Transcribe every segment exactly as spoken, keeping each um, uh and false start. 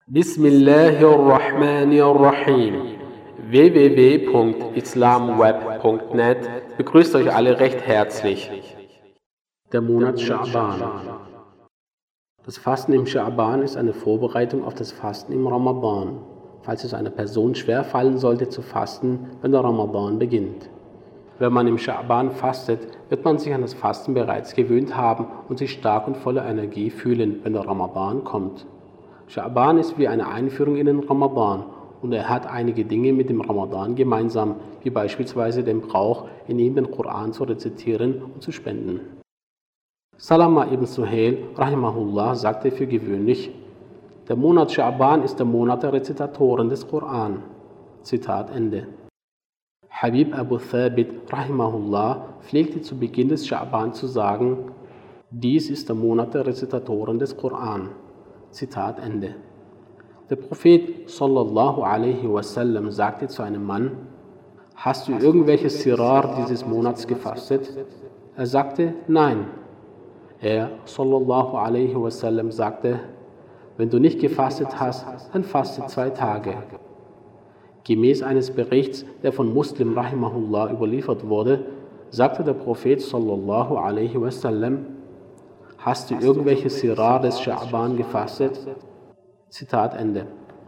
Bismillahirrahmanirrahim. w w w punkt islamweb punkt net begrüßt euch alle recht herzlich. Der Monat Scha'ban. Das Fasten im Scha'ban ist eine Vorbereitung auf das Fasten im Ramadan, falls es einer Person schwer fallen sollte zu fasten, wenn der Ramadan beginnt. Wenn man im Scha'ban fastet, wird man sich an das Fasten bereits gewöhnt haben und sich stark und voller Energie fühlen, wenn der Ramadan kommt. Scha'ban ist wie eine Einführung in den Ramadan und er hat einige Dinge mit dem Ramadan gemeinsam, wie beispielsweise den Brauch, in ihm den Koran zu rezitieren und zu spenden. Salama ibn Suhail rahimahullah sagte für gewöhnlich: Der Monat Scha'ban ist der Monat der Rezitatoren des Koran. Zitat Ende. Habib Abu Thabit rahimahullah pflegte zu Beginn des Scha'ban zu sagen: Dies ist der Monat der Rezitatoren des Koran. Zitat Ende. Der Prophet sallallahu alaihi wasallam sagte zu einem Mann: Hast du irgendwelche Sirar dieses Monats gefastet? Er sagte: Nein. Er sallallahu alaihi wasallam sagte: Wenn du nicht gefastet hast, dann faste zwei Tage. Gemäß eines Berichts, der von Muslim rahimahullah überliefert wurde, sagte der Prophet sallallahu alaihi wasallam: Hast du irgendwelche Sirar des Scha'ban gefastet? Zitat Ende.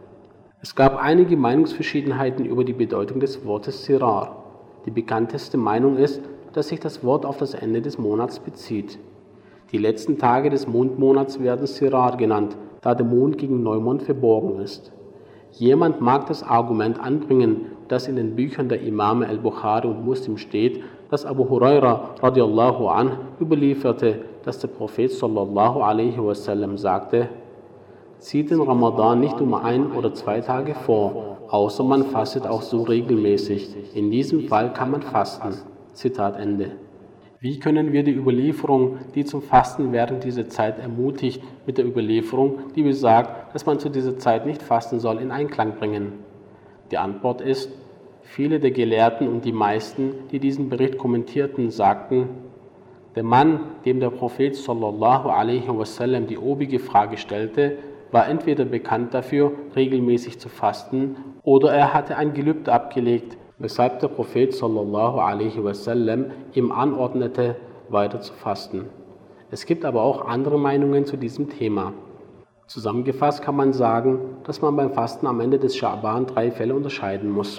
Es gab einige Meinungsverschiedenheiten über die Bedeutung des Wortes Sirar. Die bekannteste Meinung ist, dass sich das Wort auf das Ende des Monats bezieht. Die letzten Tage des Mondmonats werden Sirar genannt, da der Mond gegen Neumond verborgen ist. Jemand mag das Argument anbringen, das in den Büchern der Imame al-Bukhari und Muslim steht, dass Abu Huraira radiallahu anh überlieferte, dass der Prophet sallallahu alaihi wasallam sagte: Zieht den Ramadan nicht um ein oder zwei Tage vor, außer man fastet auch so regelmäßig. In diesem Fall kann man fasten. Zitat Ende. Wie können wir die Überlieferung, die zum Fasten während dieser Zeit ermutigt, mit der Überlieferung, die besagt, dass man zu dieser Zeit nicht fasten soll, in Einklang bringen? Die Antwort ist: Viele der Gelehrten und die meisten, die diesen Bericht kommentierten, sagten: Der Mann, dem der Prophet sallallahu alaihi wasallam die obige Frage stellte, war entweder bekannt dafür, regelmäßig zu fasten, oder er hatte ein Gelübde abgelegt, weshalb der Prophet sallallahu alaihi wasallam ihm anordnete, weiter zu fasten. Es gibt aber auch andere Meinungen zu diesem Thema. Zusammengefasst kann man sagen, dass man beim Fasten am Ende des Scha'ban drei Fälle unterscheiden muss.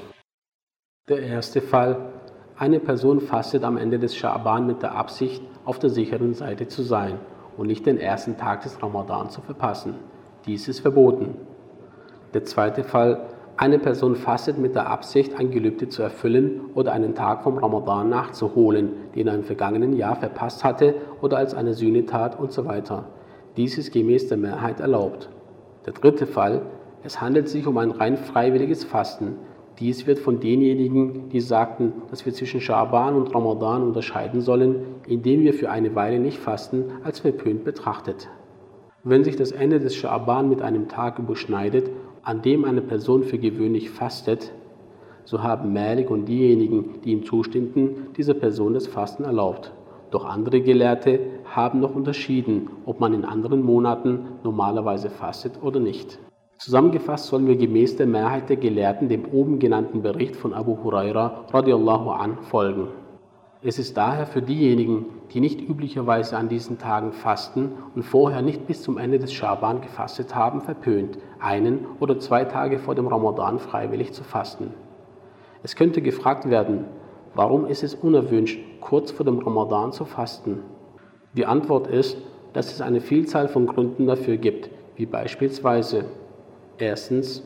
Der erste Fall: Eine Person fastet am Ende des Scha'ban mit der Absicht, auf der sicheren Seite zu sein und nicht den ersten Tag des Ramadan zu verpassen. Dies ist verboten. Der zweite Fall: Eine Person fastet mit der Absicht, ein Gelübde zu erfüllen oder einen Tag vom Ramadan nachzuholen, den er im vergangenen Jahr verpasst hatte oder als eine Sühnetat und so weiter. Dies ist gemäß der Mehrheit erlaubt. Der dritte Fall: Es handelt sich um ein rein freiwilliges Fasten. Dies wird von denjenigen, die sagten, dass wir zwischen Scha'ban und Ramadan unterscheiden sollen, indem wir für eine Weile nicht fasten, als verpönt betrachtet. Wenn sich das Ende des Scha'ban mit einem Tag überschneidet, an dem eine Person für gewöhnlich fastet, so haben Malik und diejenigen, die ihm zustimmten, dieser Person das Fasten erlaubt. Doch andere Gelehrte haben noch unterschieden, ob man in anderen Monaten normalerweise fastet oder nicht. Zusammengefasst sollen wir gemäß der Mehrheit der Gelehrten dem oben genannten Bericht von Abu Huraira radiallahu anh folgen. Es ist daher für diejenigen, die nicht üblicherweise an diesen Tagen fasten und vorher nicht bis zum Ende des Scha'ban gefastet haben, verpönt, einen oder zwei Tage vor dem Ramadan freiwillig zu fasten. Es könnte gefragt werden: Warum ist es unerwünscht, kurz vor dem Ramadan zu fasten? Die Antwort ist, dass es eine Vielzahl von Gründen dafür gibt, wie beispielsweise: Erstens,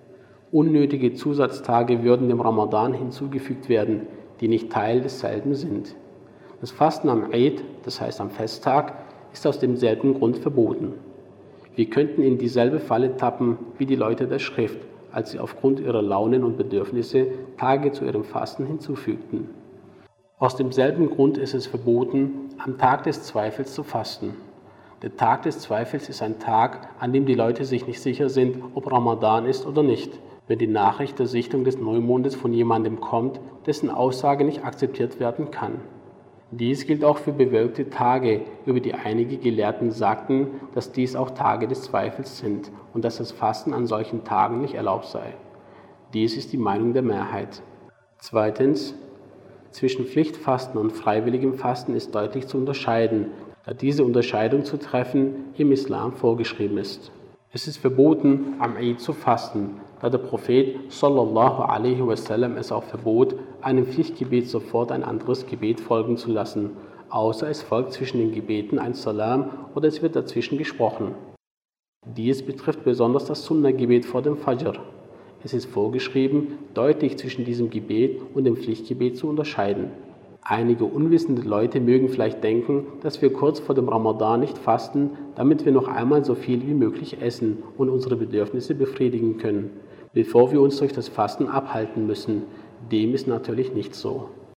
unnötige Zusatztage würden dem Ramadan hinzugefügt werden, die nicht Teil desselben sind. Das Fasten am Eid, das heißt am Festtag, ist aus demselben Grund verboten. Wir könnten in dieselbe Falle tappen wie die Leute der Schrift, als sie aufgrund ihrer Launen und Bedürfnisse Tage zu ihrem Fasten hinzufügten. Aus demselben Grund ist es verboten, am Tag des Zweifels zu fasten. Der Tag des Zweifels ist ein Tag, an dem die Leute sich nicht sicher sind, ob Ramadan ist oder nicht, wenn die Nachricht der Sichtung des Neumondes von jemandem kommt, dessen Aussage nicht akzeptiert werden kann. Dies gilt auch für bewölkte Tage, über die einige Gelehrten sagten, dass dies auch Tage des Zweifels sind und dass das Fasten an solchen Tagen nicht erlaubt sei. Dies ist die Meinung der Mehrheit. Zweitens, zwischen Pflichtfasten und freiwilligem Fasten ist deutlich zu unterscheiden, da diese Unterscheidung zu treffen im Islam vorgeschrieben ist. Es ist verboten, am Eid zu fasten, da der Prophet sallallahu alaihi wasallam es auch verbot, einem Pflichtgebet sofort ein anderes Gebet folgen zu lassen, außer es folgt zwischen den Gebeten ein Salam oder es wird dazwischen gesprochen. Dies betrifft besonders das Sunna-Gebet vor dem Fajr. Es ist vorgeschrieben, deutlich zwischen diesem Gebet und dem Pflichtgebet zu unterscheiden. Einige unwissende Leute mögen vielleicht denken, dass wir kurz vor dem Ramadan nicht fasten, damit wir noch einmal so viel wie möglich essen und unsere Bedürfnisse befriedigen können, bevor wir uns durch das Fasten abhalten müssen. Dem ist natürlich nicht so.